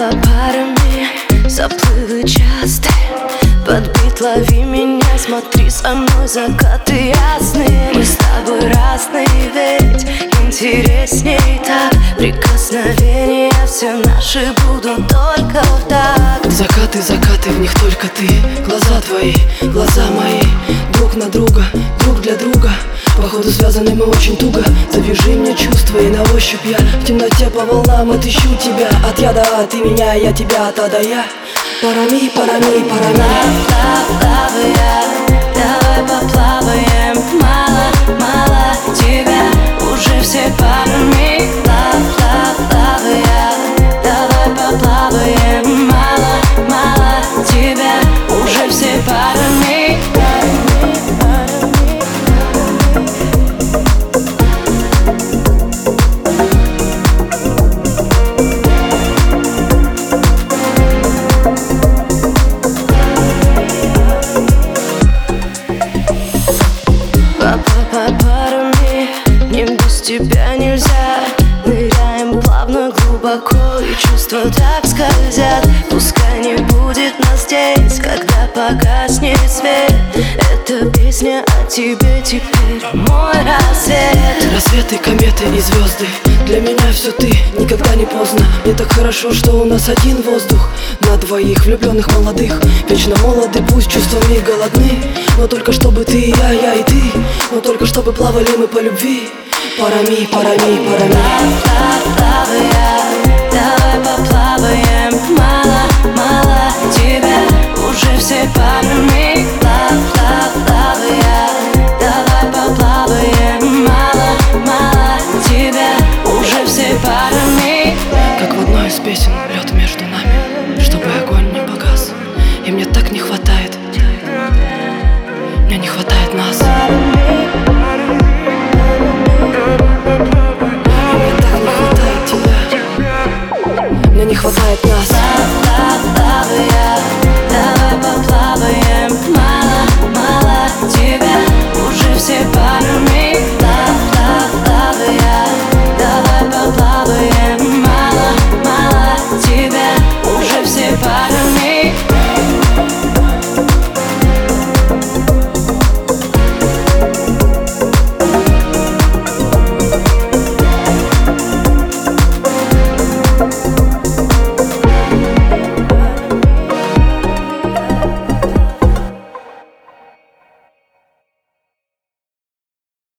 парами заплыли часто. Подбит, лови меня, смотри со мной, закаты ясные. Мы с тобой разные, ведь интересней так. Прикосновения все наши будут только в такт. Закаты, закаты, в них только ты. Глаза твои, глаза мои, друг на друга, друг для друга. Походу связаны мы очень туго. Завяжи мне чувства, и на ощупь я в темноте по волнам отыщу тебя. От я до А, ты меня, я тебя, от А до Я. Парами, парами, парами. Давай поплаваем. Мало, мало тебя, уже все парами. Давай поплаваем. Мало, мало тебя, уже все парами. Парами, мне без тебя нельзя. Ныряем плавно, глубоко, и чувства так скользят. Пускай не будет нас здесь, когда погаснет свет. Эта песня о тебе теперь мой рассвет. Рассветы, кометы и звезды, для меня все ты, никогда не поздно. Мне так хорошо, что у нас один воздух на двоих, влюбленных молодых. Вечно молоды, пусть чувствами голодны, но только чтобы ты и я и ты. Но только чтобы плавали мы по любви. Парами, парами, парами.